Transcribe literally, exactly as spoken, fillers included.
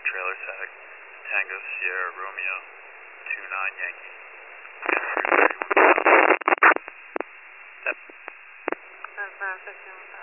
trailer tag, Tango Sierra Romeo, two nine Yankee. San Francisco.